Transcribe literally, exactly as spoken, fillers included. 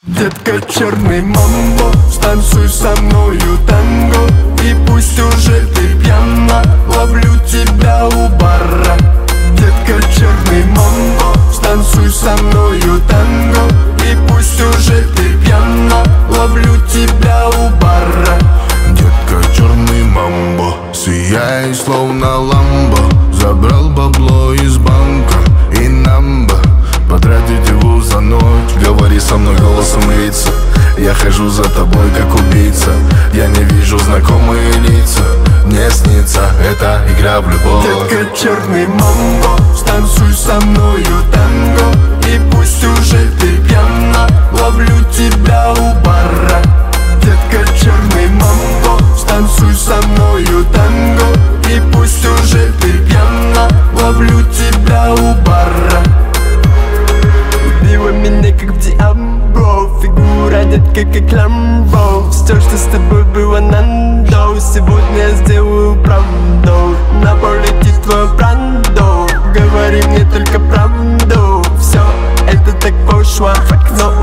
Детка, черный мамбо, станцуй со мною танго. И пусть уже ты пьяна, ловлю тебя у бара. Детка, черный мамбо, станцуй со мною танго. И пусть уже ты пьяна, ловлю тебя у бара. Детка, черный мамбо, сияй словно ламбо. Забрал бабло из банка и нам бы потратить его за ночь. Говори со мной голосом лица, я хожу за тобой как убийца. Я не вижу знакомые лица, мне снится эта игра в любовь. Детка, черный мамбо, станцуй со мною танго. И пусть уже ты пьяна, ловлю тебя у бара. Детка, черный мамбо, станцуй со мною танго. И пусть уже ты пьяна, ловлю тебя у бара. Убила меня как в Диабlo, фигура детка как Ламбо. Все, что с тобой было нандо, сегодня я сделаю правду. На полетит твой брандо, говори мне только правду. Все это так пошло, но